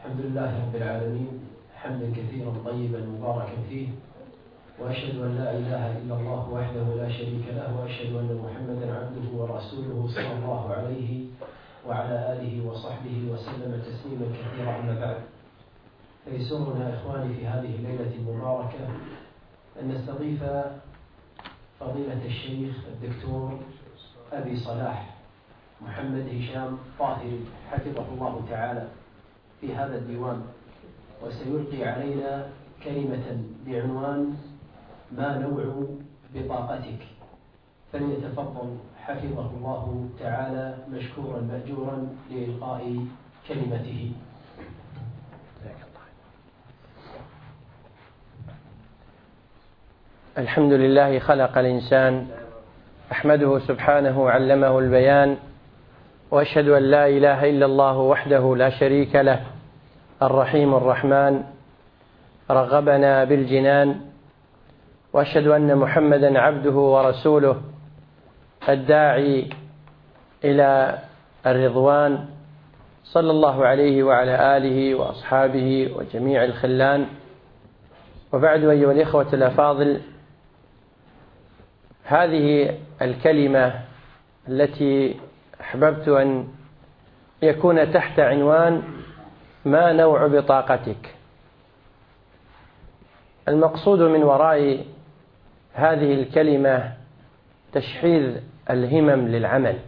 الحمد لله رب العالمين حمدا كثيرا طيبا مباركا فيه، وأشهد أن لا إله إلا الله وحده لا شريك له، وأشهد أن محمدا عبده ورسوله صلى الله عليه وعلى آله وصحبه وسلم تسليما كثيرا. أما بعد، فيسرنا إخواني في هذه الليلة المباركة أن نستضيف فضيلة الشيخ الدكتور أبي صلاح محمد هشام طاهري حفظه الله تعالى في هذا الديوان، وسيلقي علينا كلمة بعنوان ما نوع بطاقتك، فليتفضل حفظه الله تعالى مشكورا مأجورا لإلقاء كلمته. الحمد لله خلق الإنسان، أحمده سبحانه علمه البيان، وأشهد أن لا إله إلا الله وحده لا شريك له الرحيم الرحمن رغبنا بالجنان، وأشهد أن محمدا عبده ورسوله الداعي إلى الرضوان، صلى الله عليه وعلى آله وأصحابه وجميع الخلان. وبعد، أيها الإخوة الأفاضل، هذه الكلمة التي أحببت أن يكون تحت عنوان ما نوع بطاقتك. المقصود من وراء هذه الكلمة تشحيذ الهمم للعمل،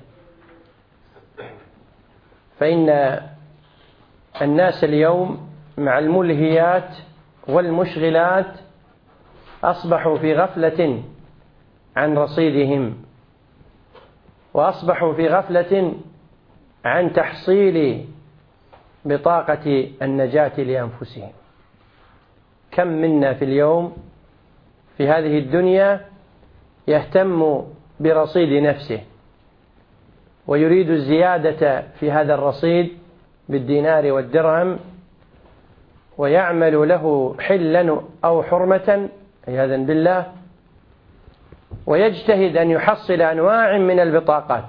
فإن الناس اليوم مع الملهيات والمشغلات أصبحوا في غفلة عن رصيدهم، وأصبحوا في غفلة عن تحصيل بطاقة النجاة لأنفسهم. كم منا في اليوم في هذه الدنيا يهتم برصيد نفسه ويريد الزيادة في هذا الرصيد بالدينار والدرهم، ويعمل له حلا أو حرمة عياذا بالله، ويجتهد أن يحصل أنواع من البطاقات.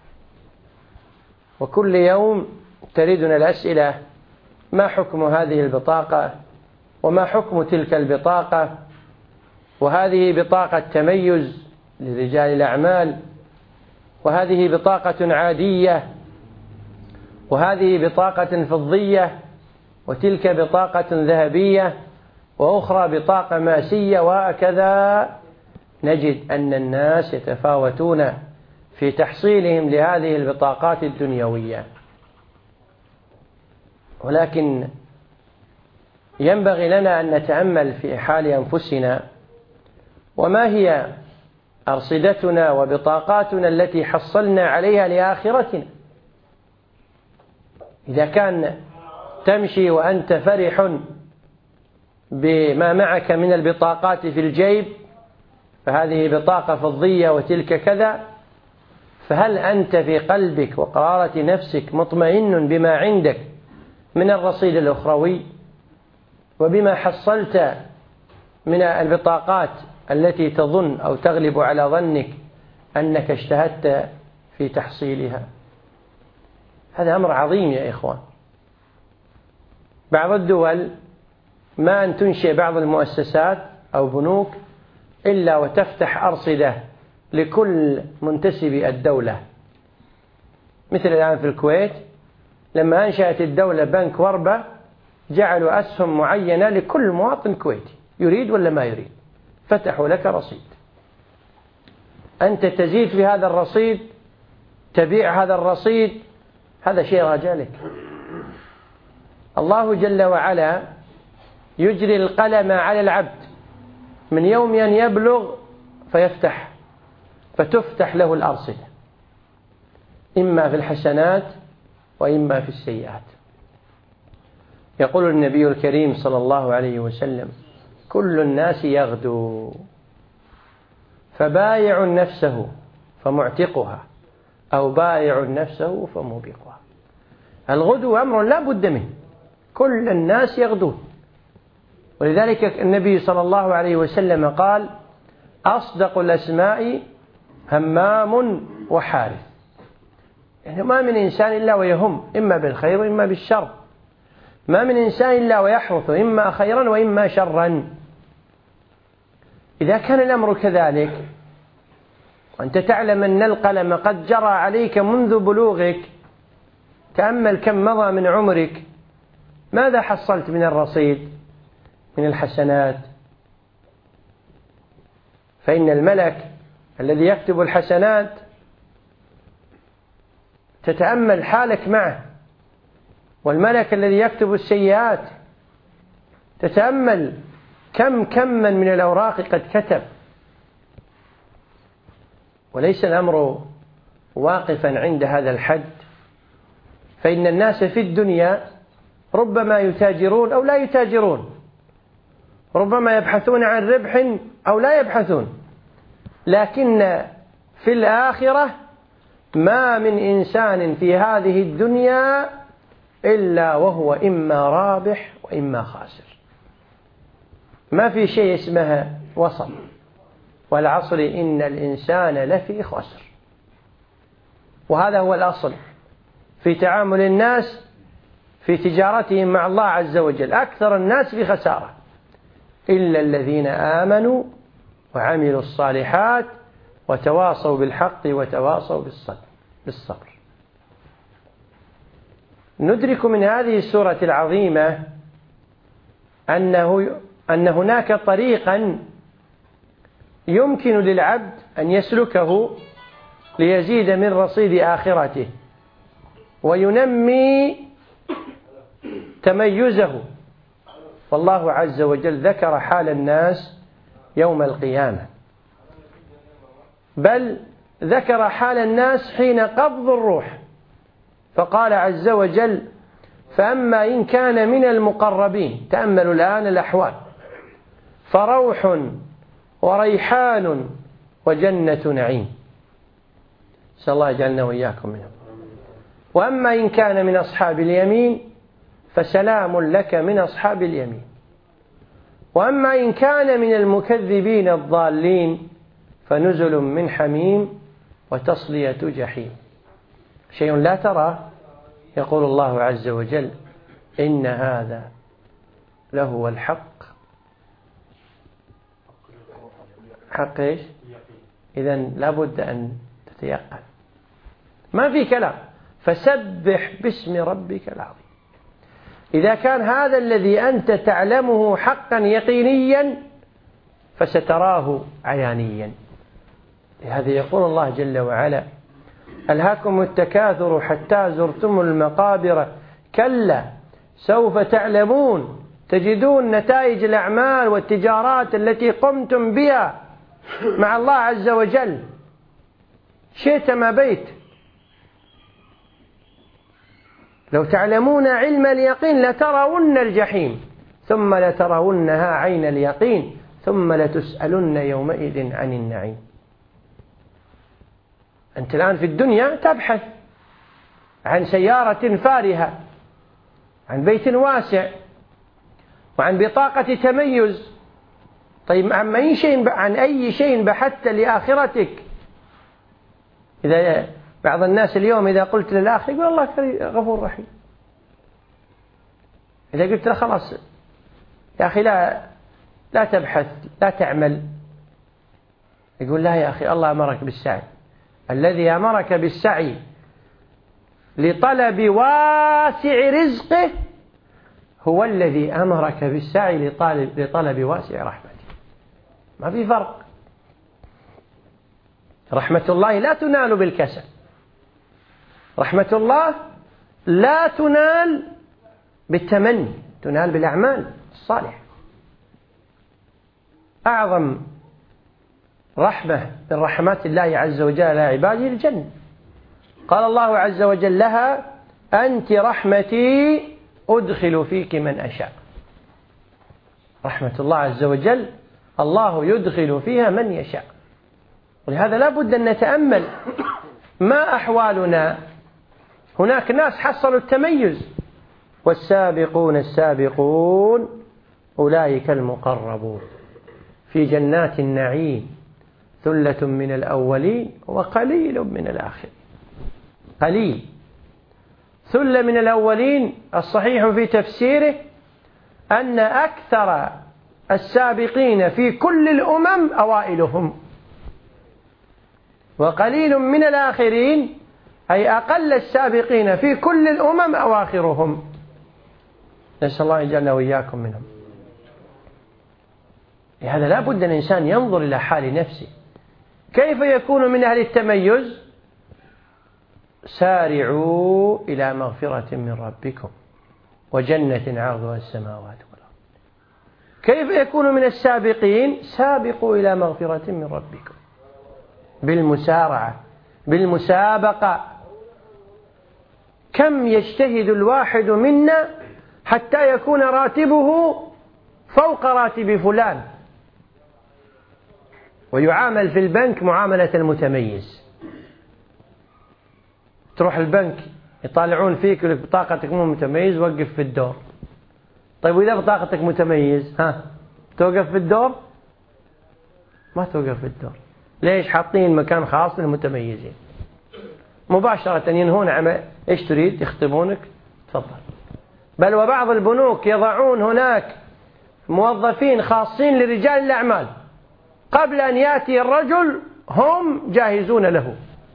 وكل يوم تريدنا الأسئلة: ما حكم هذه البطاقة؟ وما حكم تلك البطاقة؟ وهذه بطاقة تميز لرجال الأعمال، وهذه بطاقة عادية، وهذه بطاقة فضية، وتلك بطاقة ذهبية، وأخرى بطاقة ماسية، وهكذا. نجد أن الناس يتفاوتون في تحصيلهم لهذه البطاقات الدنيوية، ولكن ينبغي لنا أن نتأمل في حال أنفسنا، وما هي أرصدتنا وبطاقاتنا التي حصلنا عليها لآخرتنا. إذا كان تمشي وأنت فرح بما معك من البطاقات في الجيب، فهذه بطاقة فضية وتلك كذا، فهل أنت في قلبك وقرارة نفسك مطمئن بما عندك من الرصيد الأخروي، وبما حصلت من البطاقات التي تظن أو تغلب على ظنك أنك اجتهدت في تحصيلها؟ هذا أمر عظيم يا إخوان. بعض الدول ما أن تنشئ بعض المؤسسات أو بنوك إلا وتفتح أرصدة لكل منتسبي الدولة، مثل الآن في الكويت لما أنشأت الدولة بنك وربة، جعلوا أسهم معينة لكل مواطن كويتي يريد ولا ما يريد، فتحوا لك رصيد، أنت تزيد في هذا الرصيد، تبيع هذا الرصيد، هذا شيء راجع لك. الله جل وعلا يجري القلم على العبد من يوم أن يبلغ فتفتح له الأرصدة، إما في الحسنات وإما في السيئات. يقول النبي الكريم صلى الله عليه وسلم: كل الناس يغدو، فبايع نفسه فمعتقها، أو بايع نفسه فموبقها. الغدو أمر لا بد منه، كل الناس يغدون. ولذلك النبي صلى الله عليه وسلم قال: أصدق الأسماء همام وحارث. يعني ما من إنسان إلا ويهم إما بالخير وإما بالشر، ما من إنسان إلا ويحرث إما خيرا وإما شرا. إذا كان الأمر كذلك وأنت تعلم أن القلم قد جرى عليك منذ بلوغك، تأمل كم مضى من عمرك، ماذا حصلت من الرصيد من الحسنات؟ فإن الملك الذي يكتب الحسنات تتأمل حالك معه، والملك الذي يكتب السيئات تتأمل كما من الأوراق قد كتب. وليس الأمر واقفا عند هذا الحد، فإن الناس في الدنيا ربما يتاجرون أو لا يتاجرون، ربما يبحثون عن ربح أو لا يبحثون، لكن في الآخرة ما من إنسان في هذه الدنيا إلا وهو إما رابح وإما خاسر، ما في شيء اسمها وسط. والعصر إن الإنسان لفي خسر. وهذا هو الأصل في تعامل الناس في تجارتهم مع الله عز وجل، أكثر الناس في خسارة إلا الذين آمنوا وعملوا الصالحات وتواصوا بالحق وتواصوا بالصبر. ندرك من هذه السورة العظيمة أن هناك طريقا يمكن للعبد أن يسلكه ليزيد من رصيد آخرته وينمي تميزه. والله عز وجل ذكر حال الناس يوم القيامة، بل ذكر حال الناس حين قبض الروح، فقال عز وجل: فأما إن كان من المقربين، تأملوا الآن الأحوال، فروح وريحان وجنة نعيم، نسأل الله يجعلنا وإياكم منهم. وأما إن كان من أصحاب اليمين فسلام لك من أصحاب اليمين. وأما إن كان من المكذبين الضالين فنزل من حميم وتصلية جحيم. شيء لا ترى، يقول الله عز وجل: إن هذا لهو الحق. حق إيش؟ إذن لابد أن تتيقن، ما في كلام. فسبح باسم ربك العظيم. إذا كان هذا الذي أنت تعلمه حقا يقينيا فستراه عيانيا. لهذا يقول الله جل وعلا: ألهاكم التكاثر حتى زرتم المقابر كلا سوف تعلمون تجدون نتائج الأعمال والتجارات التي قمتم بها مع الله عز وجل شئت ما بيت. لو تعلمون علم اليقين لترون الجحيم ثم لترونها عين اليقين ثم لتسألن يومئذ عن النعيم. أنت الآن في الدنيا تبحث عن سيارة فارهة، عن بيت واسع، وعن بطاقة تميز. طيب عن أي شيء بحثت لآخرتك؟ إذا بعض الناس اليوم إذا قلت للآخر يقول الله غفور رحيم. إذا قلت له خلاص يا أخي لا تبحث لا تعمل، يقول لا يا أخي الله أمرك بالسعي. الذي أمرك بالسعي لطلب واسع رزقه هو الذي أمرك بالسعي لطلب واسع رحمته. ما في فرق. رحمة الله لا تنال بالكسل، رحمة الله لا تنال بالتمني، تنال بالأعمال الصالحة. أعظم رحمة من رحمات الله عز وجل على عباده الجنة. قال الله عز وجل لها: أنت رحمتي أدخل فيك من أشاء. رحمة الله عز وجل الله يدخل فيها من يشاء. ولهذا لا بد أن نتأمل ما أحوالنا. هناك ناس حصلوا التميز، والسابقون السابقون أولئك المقربون في جنات النعيم ثلة من الأولين وقليل من الآخرين. قليل. ثلة من الأولين. الصحيح في تفسيره أن أكثر السابقين في كل الأمم أوائلهم، وقليل من الآخرين، أي أقل السابقين في كل الأمم أواخرهم. نسأل الله يجعلنا وإياكم منهم. لهذا لا بد أن الإنسان ينظر إلى حال نفسه، كيف يكون من أهل التميز؟ سارعوا إلى مغفرة من ربكم وجنة عرضها السماوات والأرض. كيف يكون من السابقين؟ سابقوا إلى مغفرة من ربكم بالمسارعة، بالمسابقة. كم يجتهد الواحد منا حتى يكون راتبه فوق راتب فلان، ويعامل في البنك معاملة المتميز. تروح البنك يطالعون فيك يقول لك بطاقتك مو متميز، وقف في الدور. طيب وإذا بطاقتك متميز توقف في الدور؟ ما توقف في الدور. ليش؟ حاطين مكان خاص للمتميزين، مباشرة ينهون عمل إيش تريد، يخطبونك تفضل. بل وبعض البنوك يضعون هناك موظفين خاصين لرجال الأعمال، قبل أن يأتي الرجل هم جاهزون له.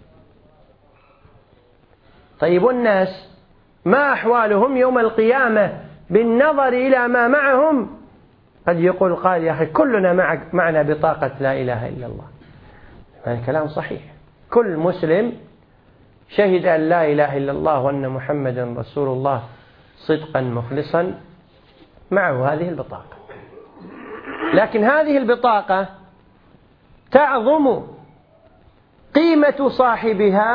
طيب الناس ما أحوالهم يوم القيامة بالنظر إلى ما معهم؟ قد يقول قال يا أخي كلنا معنا بطاقة لا إله إلا الله. هذا كلام صحيح. كل مسلم شهد أن لا إله إلا الله وأن محمدا رسول الله صدقا مخلصا معه هذه البطاقة. لكن هذه البطاقة تعظم قيمة صاحبها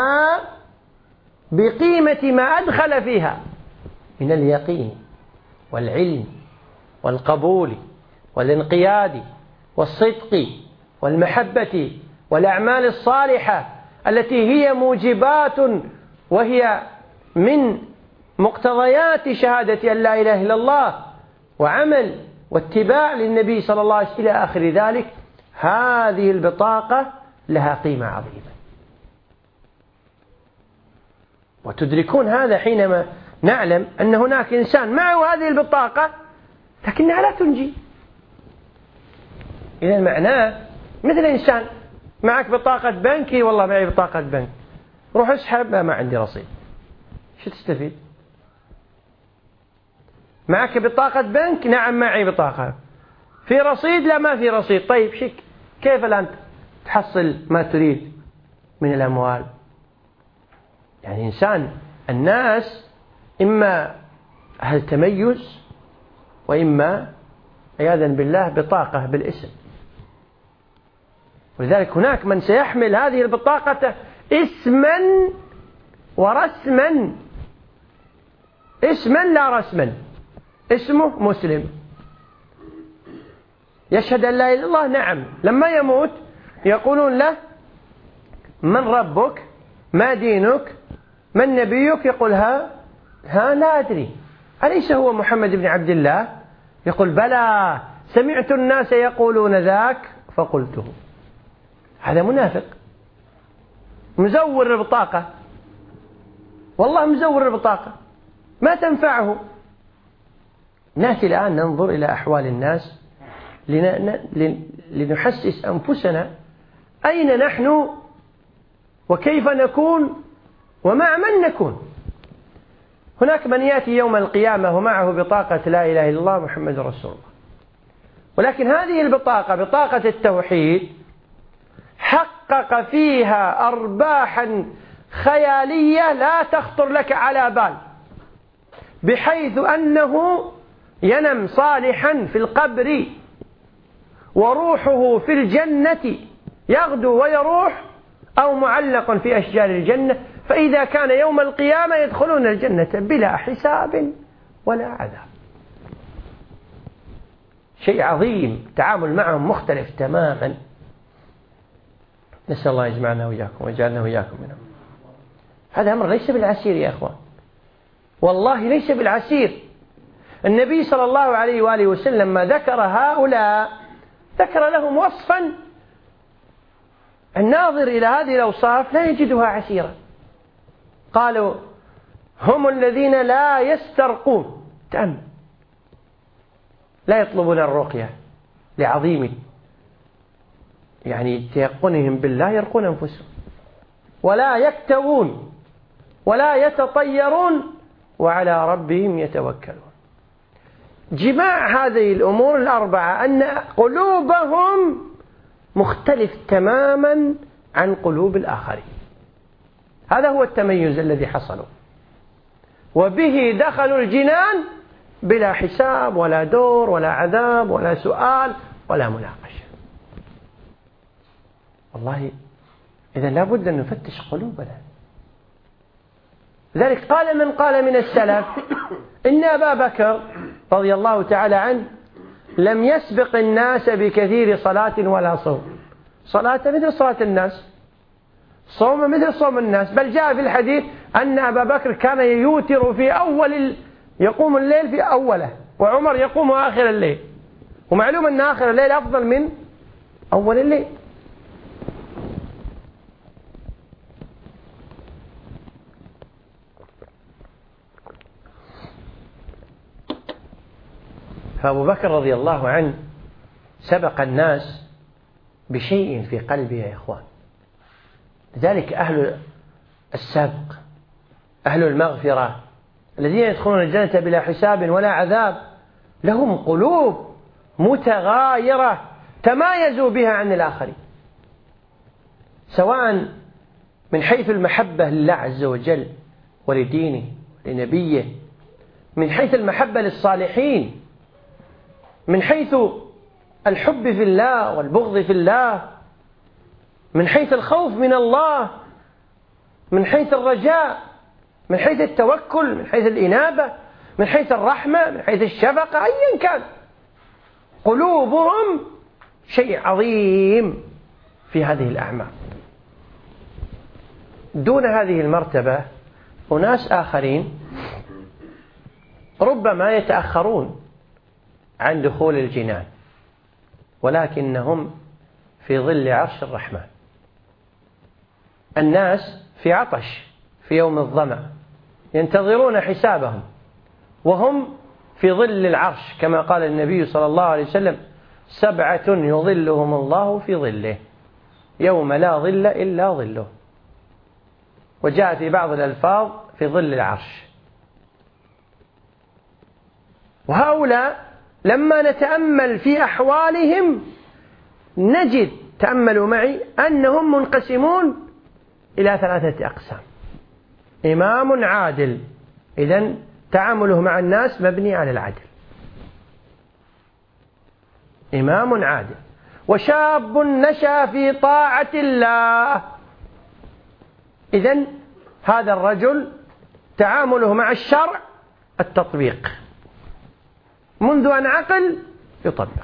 بقيمة ما أدخل فيها من اليقين والعلم والقبول والانقياد والصدق والمحبة والأعمال الصالحة التي هي موجبات وهي من مقتضيات شهادة أن لا إله إلا الله، وعمل واتباع للنبي صلى الله عليه وسلم إلى آخر ذلك. هذه البطاقة لها قيمة عظيمة، وتدركون هذا حينما نعلم أن هناك إنسان معه هذه البطاقة لكنها لا تنجي. إذا معناه مثل إنسان معك بطاقة بنكي، والله معي بطاقة بنك، روح اسحب، ما عندي رصيد، شو تستفيد؟ معك بطاقة بنك، نعم معي بطاقة، في رصيد؟ لا ما في رصيد. طيب كيف الآن تحصل ما تريد من الأموال؟ يعني إنسان، الناس إما أهل تميز وإما عياذا بالله بطاقة بالاسم. ولذلك هناك من سيحمل هذه البطاقة اسما ورسما، اسما لا رسما، اسمه مسلم يشهد أن لا إله إلا الله، نعم. لما يموت يقولون له من ربك، ما دينك، من نبيك؟ يقول ها لا أدري. أليس هو محمد بن عبد الله؟ يقول بلى، سمعت الناس يقولون ذاك فقلته. هذا منافق مزور البطاقة، والله مزور البطاقة ما تنفعه. نأتي الآن ننظر إلى أحوال الناس لنحسس أنفسنا أين نحن وكيف نكون ومع من نكون. هناك من يأتي يوم القيامة ومعه بطاقة لا إله إلا الله محمد رسول الله، ولكن هذه البطاقة بطاقة التوحيد حقق فيها أرباحا خيالية لا تخطر لك على بال، بحيث أنه ينم صالحا في القبر وروحه في الجنة يغدو ويروح، أو معلق في أشجار الجنة، فإذا كان يوم القيامة يدخلون الجنة بلا حساب ولا عذاب. شيء عظيم، التعامل معهم مختلف تماما. نسأل الله يجمعنا وإياكم ويجعلنا وإياكم منهم. هذا أمر ليس بالعسير يا أخوان، والله ليس بالعسير. النبي صلى الله عليه وآله وسلم ما ذكر هؤلاء ذكر لهم وصفا الناظر إلى هذه الأوصاف لا يجدها عسيرا. قالوا هم الذين لا يسترقون. تأمل، لا يطلبون الرقية لعظيم يعني تيقنهم بالله، يرقون أنفسهم، ولا يكتوون ولا يتطيرون، وعلى ربهم يتوكلون. جماع هذه الأمور الأربعة أن قلوبهم مختلف تماما عن قلوب الآخرين. هذا هو التميز الذي حصلوا، وبه دخلوا الجنان بلا حساب ولا دور ولا عذاب ولا سؤال ولا مناقشة. والله إذا لابد أن نفتش قلوبنا. لذلك قال من قال من السلف إن أبا بكر رضي الله تعالى عنه لم يسبق الناس بكثير صلاة ولا صوم. صلاة مثل صلاة الناس، صوم مثل صوم الناس، بل جاء في الحديث أن أبا بكر كان يوتر في يقوم الليل في أوله، وعمر يقوم آخر الليل، ومعلوم أن آخر الليل أفضل من أول الليل. فأبو بكر رضي الله عنه سبق الناس بشيء في قلبه يا إخوان. لذلك أهل السبق، أهل المغفرة، الذين يدخلون الجنة بلا حساب ولا عذاب، لهم قلوب متغايرة تمايزوا بها عن الآخرين، سواء من حيث المحبة لله عز وجل ولدينه ولنبيه، من حيث المحبة للصالحين، من حيث الحب في الله والبغض في الله، من حيث الخوف من الله، من حيث الرجاء، من حيث التوكل، من حيث الإنابة، من حيث الرحمة، من حيث الشفقة، أيا كان، قلوبهم شيء عظيم في هذه الأعمال. دون هذه المرتبة أناس آخرين ربما يتأخرون عن دخول الجنان، ولكنهم في ظل عرش الرحمن. الناس في عطش في يوم الظمأ ينتظرون حسابهم، وهم في ظل العرش، كما قال النبي صلى الله عليه وسلم: 7 يظلهم الله في ظله يوم لا ظل إلا ظله. وجاء في بعض الألفاظ في ظل العرش. وهؤلاء لما نتأمل في أحوالهم نجد، تأملوا معي، أنهم منقسمون إلى 3 أقسام. إمام عادل، إذن تعامله مع الناس مبني على العدل، إمام عادل. وشاب نشأ في طاعة الله، إذن هذا الرجل تعامله مع الشرع التطبيق، منذ أن عقل يطبق.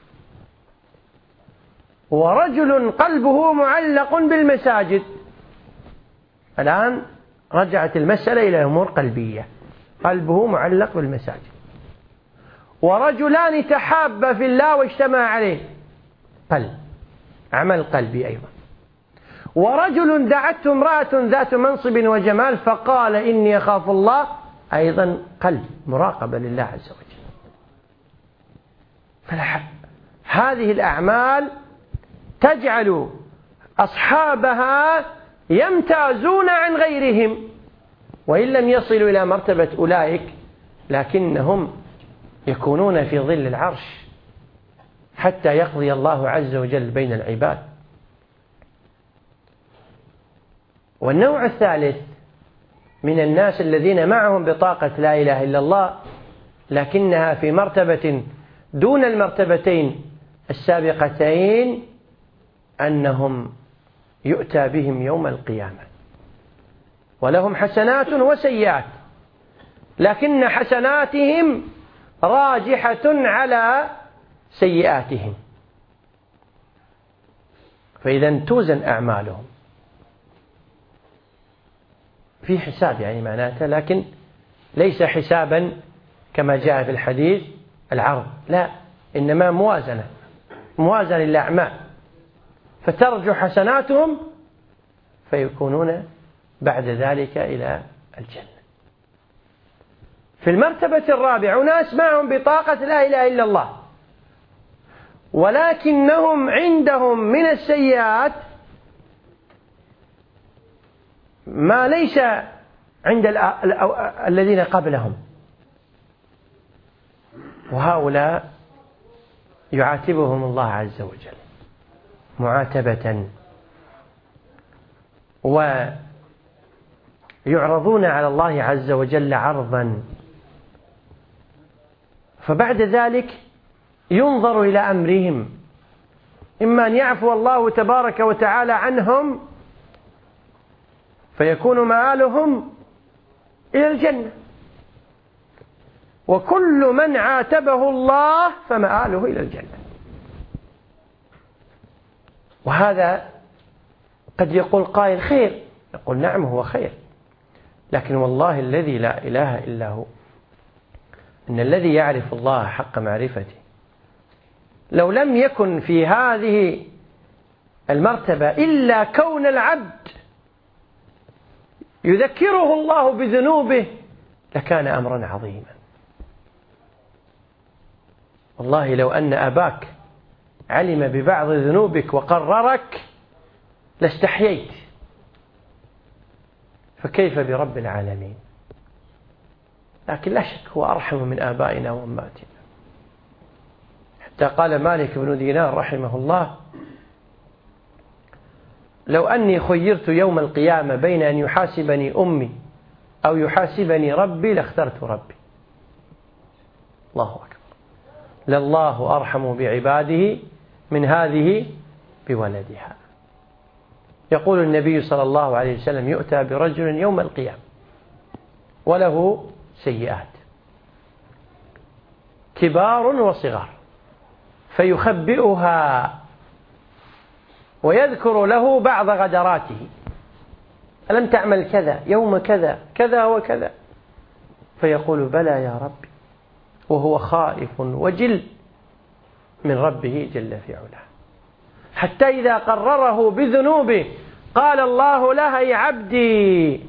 ورجل قلبه معلق بالمساجد، الآن رجعت المسألة إلى أمور قلبية، قلبه معلق بالمساجد. ورجلان تحابا في الله واجتمع عليه، قلب، عمل قلبي أيضا. ورجل دعته امرأة ذات منصب وجمال فقال إني أخاف الله، أيضا قلب، مراقبة لله عز وجل. هذه الأعمال تجعل أصحابها يمتازون عن غيرهم، وإن لم يصلوا إلى مرتبة أولئك لكنهم يكونون في ظل العرش حتى يقضي الله عز وجل بين العباد. والنوع الثالث من الناس الذين معهم بطاقة لا إله إلا الله لكنها في مرتبة دون المرتبتين السابقتين، أنهم يؤتى بهم يوم القيامة ولهم حسنات وسيئات، لكن حسناتهم راجحة على سيئاتهم، فإذا توزن أعمالهم في حساب، يعني معناته، لكن ليس حسابا كما جاء في الحديث العرض، لا، إنما موازنة للأعمال، فترجع حسناتهم فيكونون بعد ذلك إلى الجنة. في المرتبة الرابعة أناس معهم بطاقة لا إله إلا الله، ولكنهم عندهم من السيئات ما ليس عند الذين قبلهم، وهؤلاء يعاتبهم الله عز وجل معاتبة، ويعرضون على الله عز وجل عرضا، فبعد ذلك ينظر إلى أمرهم، إما أن يعفو الله تبارك وتعالى عنهم فيكون مآلهم إلى الجنة، وكل من عاتبه الله فمآله إلى الجنة. وهذا قد يقول قائل خير، يقول نعم هو خير، لكن والله الذي لا إله إلا هو إن الذي يعرف الله حق معرفته لو لم يكن في هذه المرتبة إلا كون العبد يذكره الله بذنوبه لكان أمرا عظيما. والله لو أن أباك علم ببعض ذنوبك وقررك لاستحييت، فكيف برب العالمين؟ لكن لا شك هو أرحم من آبائنا وأمهاتنا. حتى قال مالك بن دينار رحمه الله: لو أني خيرت يوم القيامة بين أن يحاسبني أمي أو يحاسبني ربي لاخترت ربي. الله أكبر، لله أرحم بعباده من هذه بولدها. يقول النبي صلى الله عليه وسلم: يؤتى برجل يوم القيامة وله سيئات كبار وصغار فيخبئها ويذكر له بعض غدراته: ألم تعمل كذا يوم كذا كذا وكذا؟ فيقول: بلى يا ربي، وهو خائف وجل من ربه جل في علاه، حتى إذا قرره بذنوبه قال الله لها: يا عبدي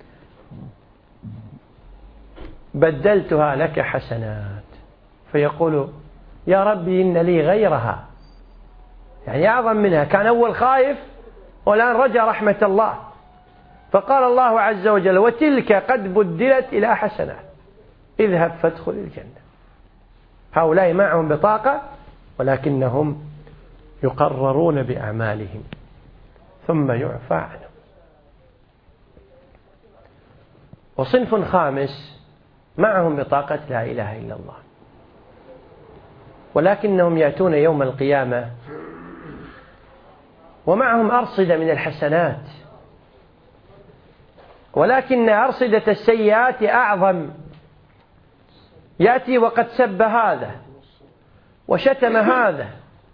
بدلتها لك حسنات. فيقول: يا ربي إن لي غيرها، يعني أعظم منها، كان أول خائف والآن رجا رحمة الله. فقال الله عز وجل: وتلك قد بدلت إلى حسنات، اذهب فادخل الجنة. هؤلاء معهم بطاقة ولكنهم يقررون بأعمالهم ثم يعفى عنهم. وصنف خامس معهم بطاقة لا إله إلا الله، ولكنهم يأتون يوم القيامة ومعهم أرصدة من الحسنات، ولكن أرصدة السيئات أعظم. يأتي وقد سب هذا وشتم هذا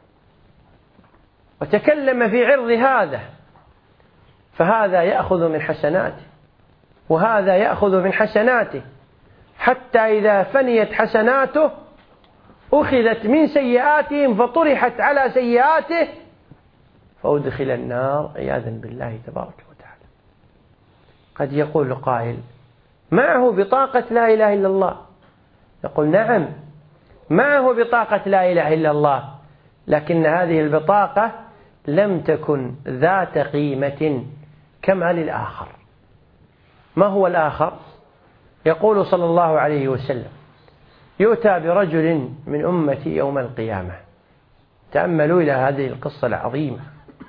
وتكلم في عرض هذا، فهذا يأخذ من حسناته وهذا يأخذ من حسناته، حتى إذا فنيت حسناته أخذت من سيئاتهم فطرحت على سيئاته فأدخل النار عياذا بالله تبارك وتعالى. قد يقول قائل: معه بطاقة لا إله إلا الله. يقول: نعم معه بطاقة لا إله إلا الله، لكن هذه البطاقة لم تكن ذات قيمة كما للآخر. ما هو الآخر؟ يقول صلى الله عليه وسلم: يؤتى برجل من أمتي يوم القيامة، تأملوا إلى هذه القصة العظيمة،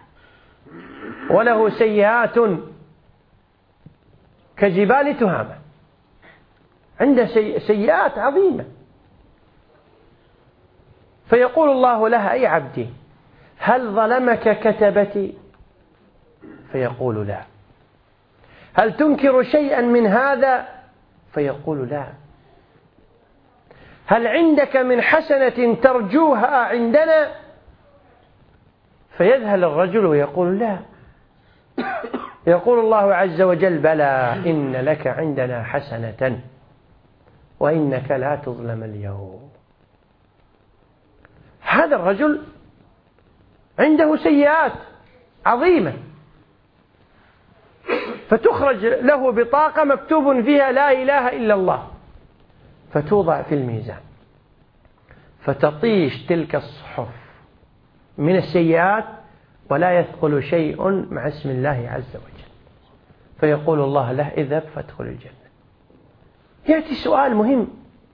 وله سيئات كجبال تهامة، عنده سيئات عظيمة، فيقول الله لها: أي عبدي هل ظلمك كتبتي؟ فيقول: لا. هل تنكر شيئا من هذا؟ فيقول: لا. هل عندك من حسنة ترجوها عندنا؟ فيذهل الرجل ويقول: لا. يقول الله عز وجل: بلى إن لك عندنا حسنة وإنك لا تظلم اليوم. هذا الرجل عنده سيئات عظيمة، فتخرج له بطاقة مكتوب فيها لا إله إلا الله، فتوضع في الميزان، فتطيش تلك الصحف من السيئات ولا يثقل شيء مع اسم الله عز وجل، فيقول الله له اذهب فادخل الجنة. يأتي سؤال مهم: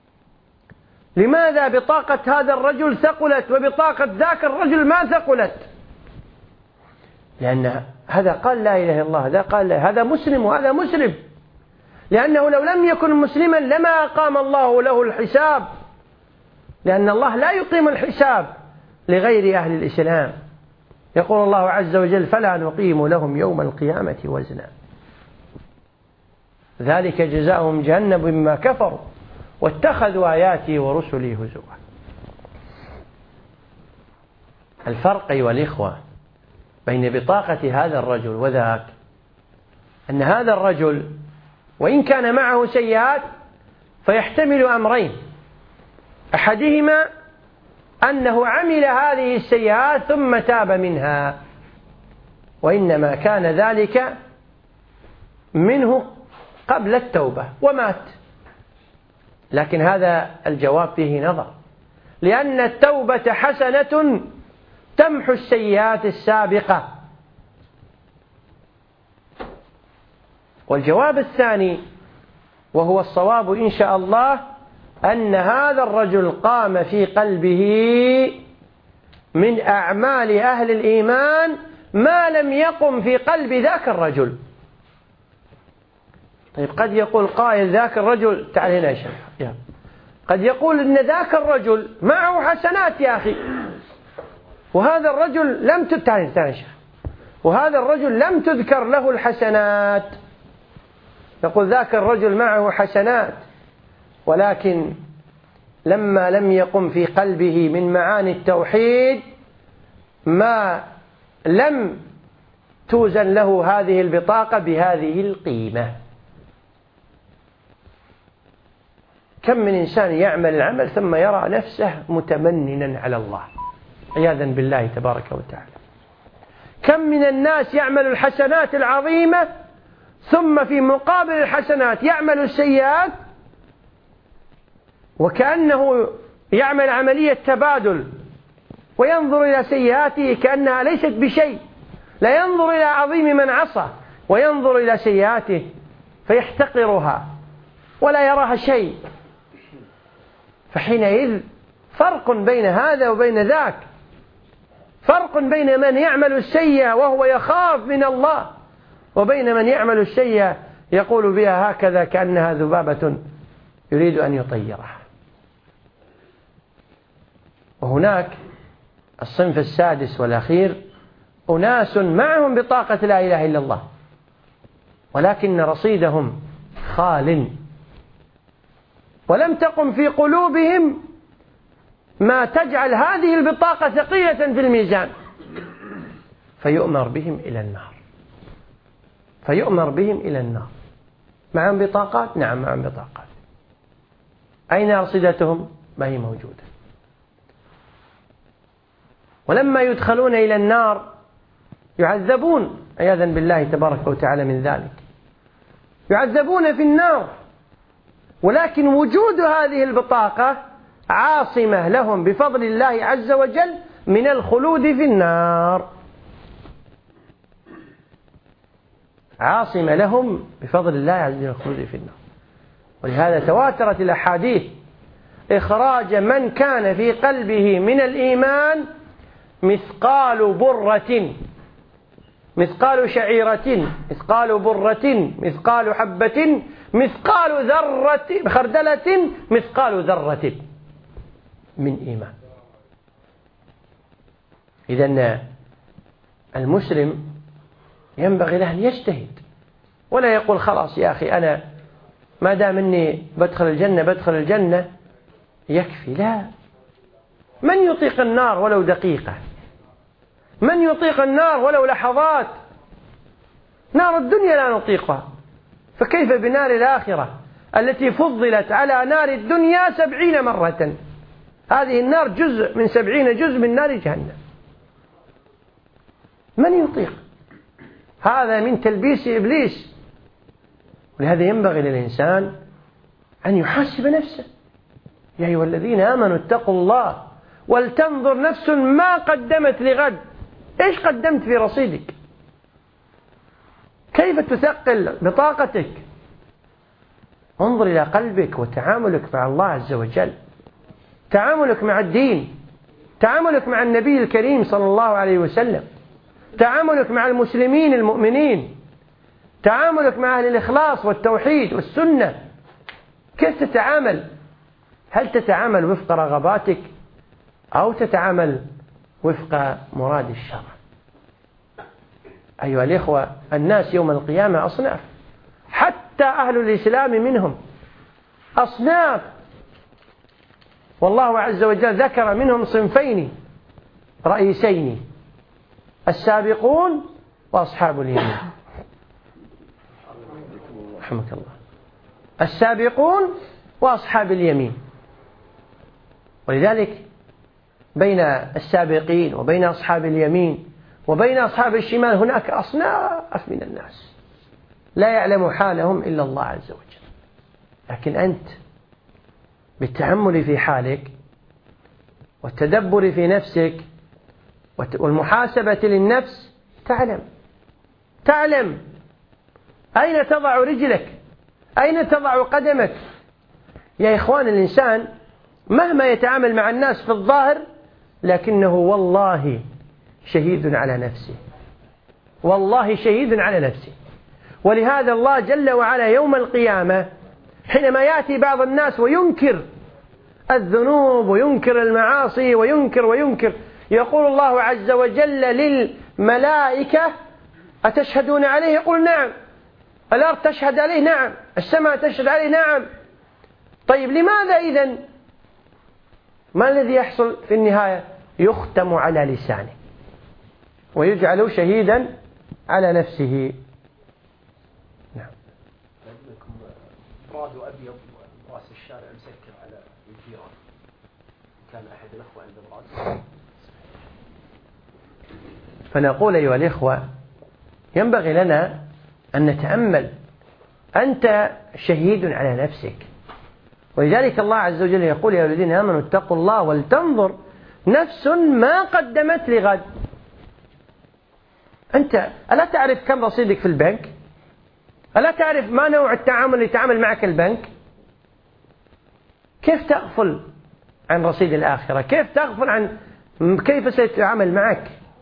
لماذا بطاقة هذا الرجل ثقلت وبطاقة ذاك الرجل ما ثقلت؟ لأن هذا قال لا إله إلا الله، هذا قال لا، هذا مسلم وهذا مسلم، لأنه لو لم يكن مسلما لما أقام الله له الحساب، لأن الله لا يقيم الحساب لغير أهل الإسلام. يقول الله عز وجل: فلا نقيم لهم يوم القيامة وزنا، ذلك جزاؤهم جهنم بما كفروا واتخذوا آياتي ورسلي هزوا. الفرق أيها الإخوة بين بطاقة هذا الرجل وذاك أن هذا الرجل وإن كان معه سيئات فيحتمل أمرين: أحدهما أنه عمل هذه السيئات ثم تاب منها، وإنما كان ذلك منه قبل التوبة ومات. لكن هذا الجواب فيه نظر، لأن التوبة حسنة تمحو السيئات السابقة. والجواب الثاني وهو الصواب إن شاء الله أن هذا الرجل قام في قلبه من أعمال أهل الإيمان ما لم يقم في قلب ذاك الرجل. طيب قد يقول قائل ذاك الرجل، تعال هنا يا شيخ، قد يقول إن ذاك الرجل معه حسنات يا أخي، وهذا الرجل لم وهذا الرجل لم تذكر له الحسنات. يقول ذاك الرجل معه حسنات، ولكن لما لم يقم في قلبه من معاني التوحيد ما لم توزن له هذه البطاقة بهذه القيمة. كم من إنسان يعمل العمل ثم يرى نفسه متمننا على الله عياذا بالله تبارك وتعالى. كم من الناس يعمل الحسنات العظيمة ثم في مقابل الحسنات يعمل السيئات، وكأنه يعمل عملية تبادل، وينظر إلى سيئاته كأنها ليست بشيء، لا ينظر إلى عظيم من عصى، وينظر إلى سيئاته فيحتقرها ولا يراها شيء. فحينئذ فرق بين هذا وبين ذاك، فرق بين من يعمل السيئة وهو يخاف من الله، وبين من يعمل السيئة يقول بها هكذا كأنها ذبابة يريد أن يطيرها. وهناك الصنف السادس والأخير أناس معهم بطاقة لا إله إلا الله، ولكن رصيدهم خال، ولم تقم في قلوبهم ما تجعل هذه البطاقة ثقيلة في الميزان، فيؤمر بهم إلى النار. معهم بطاقات؟ نعم معهم بطاقات. أين رصيدتهم؟ ما هي موجودة. ولما يدخلون إلى النار يعذبون عياذا بالله تبارك وتعالى من ذلك، يعذبون في النار، ولكن وجود هذه البطاقة عاصمة لهم بفضل الله عز وجل من الخلود في النار، عاصمة لهم بفضل الله عز وجل الخلود في النار. ولهذا تواترت الأحاديث إخراج من كان في قلبه من الإيمان مثقال برة، مثقال شعيرة، مثقال برة، مثقال حبة، مثقال ذرة خردلة، مثقال ذرة من إيمان. إذن المسلم ينبغي له أن يجتهد، ولا يقول خلاص يا أخي أنا ما دام أني بدخل الجنة يكفي. لا، من يطيق النار ولو دقيقة؟ من يطيق النار ولو لحظات؟ نار الدنيا لا نطيقها، فكيف بنار الآخرة التي فضلت على نار الدنيا 70 مرة؟ هذه النار جزء من 70 جزء من نار جهنم. من يطيق؟ هذا من تلبيس إبليس. ولهذا ينبغي للإنسان أن يحاسب نفسه، يا أيها الذين آمنوا اتقوا الله ولتنظر نفس ما قدمت لغد. إيش قدمت في رصيدك؟ كيف تثقل بطاقتك؟ انظر إلى قلبك وتعاملك مع الله عز وجل، تعاملك مع الدين، تعاملك مع النبي الكريم صلى الله عليه وسلم، تعاملك مع المسلمين المؤمنين، تعاملك مع أهل الإخلاص والتوحيد والسنة. كيف تتعامل؟ هل تتعامل وفق رغباتك أو تتعامل وفق مراد الشرع؟ أيها الإخوة، الناس يوم القيامة أصناف، حتى أهل الإسلام منهم أصناف، والله عز وجل ذكر منهم صنفين رئيسين: السابقون وأصحاب اليمين. رحمك الله. السابقون وأصحاب اليمين. ولذلك بين السابقين وبين أصحاب اليمين وبين أصحاب الشمال هناك أصناف من الناس لا يعلم حالهم إلا الله عز وجل. لكن أنت بالتأمل في حالك والتدبر في نفسك والمحاسبة للنفس تعلم أين تضع رجلك، أين تضع قدمك. يا إخوان، الإنسان مهما يتعامل مع الناس في الظاهر لكنه والله شهيد على نفسه، والله شهيد على نفسه. ولهذا الله جل وعلا يوم القيامة حينما يأتي بعض الناس وينكر الذنوب وينكر المعاصي وينكر يقول الله عز وجل للملائكة: أتشهدون عليه؟ يقول: نعم. الأرض تشهد عليه؟ نعم. السماء تشهد عليه؟ نعم. طيب لماذا إذن؟ ما الذي يحصل في النهاية؟ يختم على لسانه ويجعل شهيدا على نفسه. نعم. براد أبيض رأس الشارع مسكر على الجيران، كان أحد الأخوة عند براد. فنقول أيها الإخوة، ينبغي لنا أن نتأمل. أنت شهيد على نفسك، ولذلك الله عز وجل يقول: يا الذين آمنوا اتقوا الله ولتنظر نفس ما قدمت لغد. أنت ألا تعرف كم رصيدك في البنك؟ ألا تعرف ما نوع التعامل اللي يتعامل معك البنك؟ كيف تغفل عن رصيد الآخرة؟ كيف تغفل عن كيف سيتعامل معك؟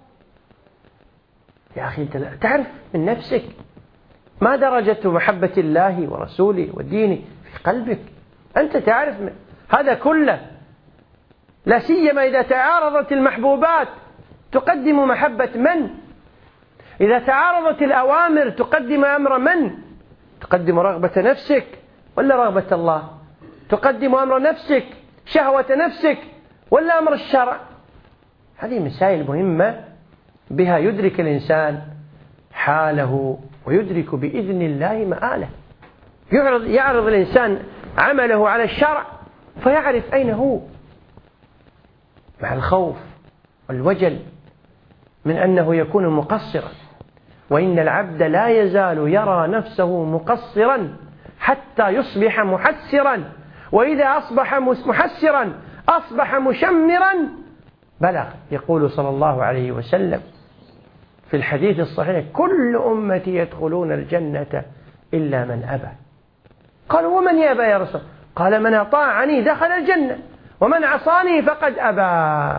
يا أخي، أنت تعرف من نفسك ما درجة محبة الله ورسوله ودينه في قلبك. أنت تعرف هذا كله، لا سيما إذا تعارضت المحبوبات تقدم محبة من؟ إذا تعارضت الأوامر تقدم أمر من؟ تقدم رغبة نفسك ولا رغبة الله؟ تقدم أمر نفسك، شهوة نفسك، ولا أمر الشرع؟ هذه مسائل مهمة بها يدرك الإنسان حاله ويدرك بإذن الله مآله. يعرض الإنسان عمله على الشرع فيعرف أين هو، مع الخوف والوجل من أنه يكون مقصرا. وإن العبد لا يزال يرى نفسه مقصرا حتى يصبح محسرا، وإذا أصبح محسرا أصبح مشمرا. بلغ. يقول صلى الله عليه وسلم في الحديث الصحيح: كل أمتي يدخلون الجنة إلا من أبى. قالوا: ومن يأبى يا رسول؟ قال: من أطاعني دخل الجنة ومن عصاني فقد أبى.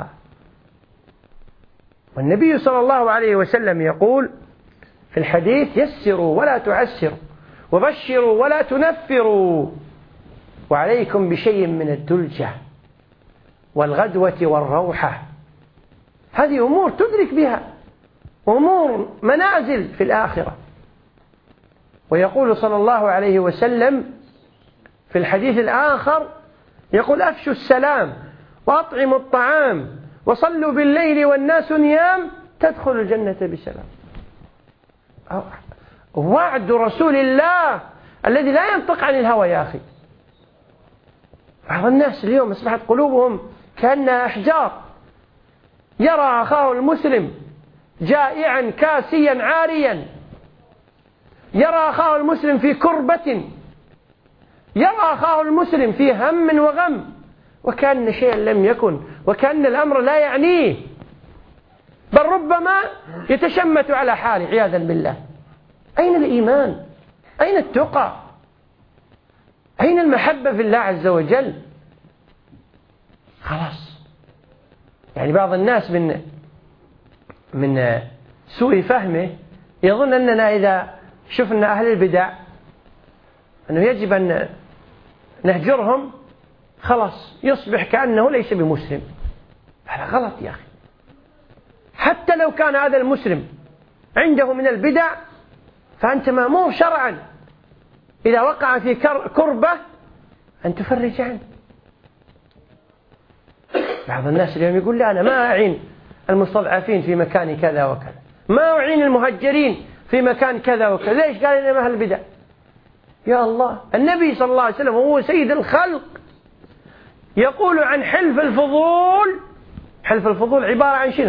والنبي صلى الله عليه وسلم يقول في الحديث: يسروا ولا تعسروا وبشروا ولا تنفروا، وعليكم بشيء من الدلجة والغدوة والروحة. هذه أمور تدرك بها، أمور منازل في الآخرة. ويقول صلى الله عليه وسلم في الحديث الآخر، يقول: أفشوا السلام وأطعموا الطعام وصلوا بالليل والناس نيام تدخلوا الجنة بسلام. وعد رسول الله الذي لا ينطق عن الهوى. يا أخي، بعض الناس اليوم أصبحت قلوبهم كأنها أحجار، يرى أخاه المسلم جائعا كاسيا عاريا، يرى أخاه المسلم في كربة، يرى أخاه المسلم في هم وغم، وكأن شيئا لم يكن، وكأن الأمر لا يعنيه، بل ربما يتشمت على حاله عياذا بالله. أين الإيمان؟ أين التقى؟ أين المحبة في الله عز وجل؟ خلاص. يعني بعض الناس من سوء فهمه يظن أننا إذا شفنا أهل البدع أنه يجب أن نهجرهم، خلاص يصبح كأنه ليس بمسلم. هذا غلط يا أخي. حتى لو كان هذا المسلم عنده من البدع فأنت مأمور شرعا إذا وقع في كربة أن تفرج عنه. بعض الناس اليوم يقول لا أنا ما أعين المستضعفين في مكان كذا وكذا، ما أعين المهجرين في مكان كذا وكذا. ليش؟ قال إنما أهل البدع. يا الله، النبي صلى الله عليه وسلم وهو سيد الخلق يقول عن حلف الفضول. حلف الفضول عبارة عن شنو؟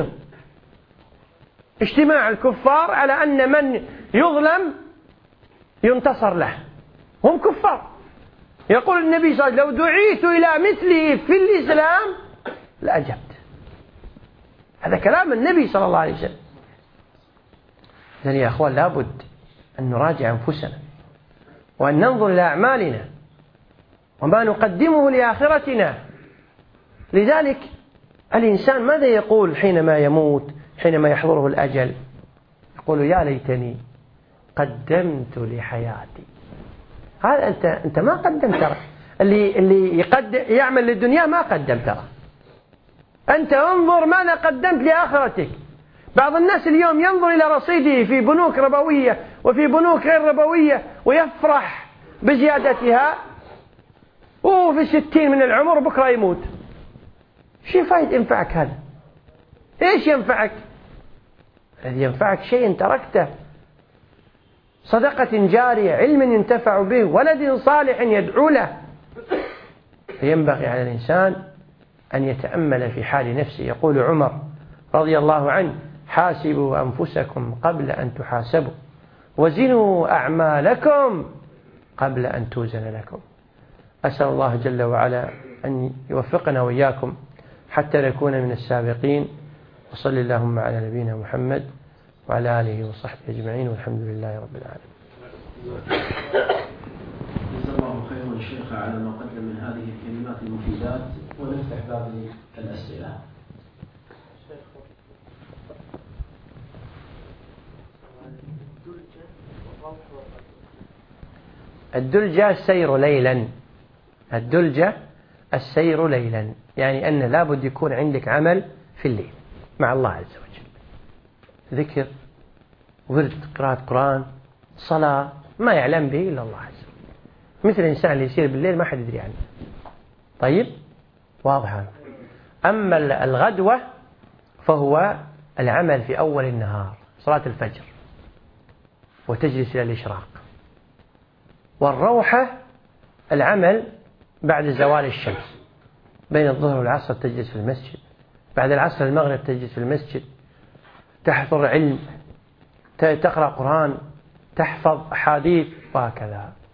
اجتماع الكفار على أن من يظلم ينتصر له، هم كفار. يقول النبي صلى الله عليه وسلم لو دعيت إلى مثله في الإسلام لأجبت. هذا كلام النبي صلى الله عليه وسلم. إذن يا أخوان لابد أن نراجع أنفسنا وأن ننظر إلى أعمالنا وما نقدمه لآخرتنا. لذلك الإنسان ماذا يقول حينما يموت، حينما يحضره الأجل؟ يقول يا ليتني قدمت لحياتي. هذا أنت ما قدمت ترى. اللي يعمل للدنيا ما قدم ترى. أنت انظر ماذا قدمت لآخرتك. بعض الناس اليوم ينظر إلى رصيده في بنوك ربوية وفي بنوك غير ربوية ويفرح بزيادتها، وفي 60 من العمر بكرة يموت. شو فايد ينفعك هذا؟ إيش ينفعك؟ الذي ينفعك شيء تركته، صدقة جارية، علم ينتفع به، ولد صالح يدعو له. فينبغي على الإنسان أن يتأمل في حال نفسه. يقول عمر رضي الله عنه حاسبوا أنفسكم قبل أن تحاسبوا، وزنوا أعمالكم قبل أن توزن لكم. أسأل الله جل وعلا أن يوفقنا وإياكم حتى نكون من السابقين. وصلى اللهم على نبينا محمد وعلى آله وصحبه أجمعين، والحمد لله رب العالمين. جزا الله خيرا الشيخ على ما قدم من هذه الكلمات المفيدات، ونفتح باب الأسئلة. الدلجة السير ليلا. الدلجة السير ليلا يعني أن لابد يكون عندك عمل في الليل مع الله عز وجل، ذكر، ورد، قراءة قرآن، صلاة، ما يعلم به إلا الله عز وجل. مثل الإنسان اللي يسير بالليل ما حد يدري عنه. طيب واضح هذا. أما الغدوة فهو العمل في أول النهار، صلاة الفجر وتجلس إلى الإشراق. والروحة العمل بعد زوال الشمس، بين الظهر والعصر تجلس في المسجد، بعد العصر المغرب تجلس في المسجد، تحضر علم، تقرأ قرآن، تحفظ أحاديث، وهكذا.